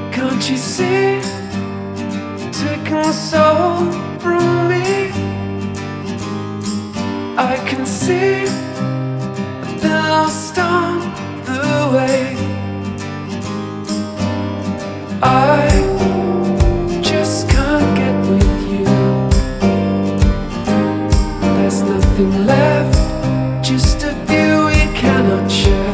Can't you see? Taking the soul from me. I can see, but they're lost on the way. I just can't get with you. There's nothing left, just a view we cannot share.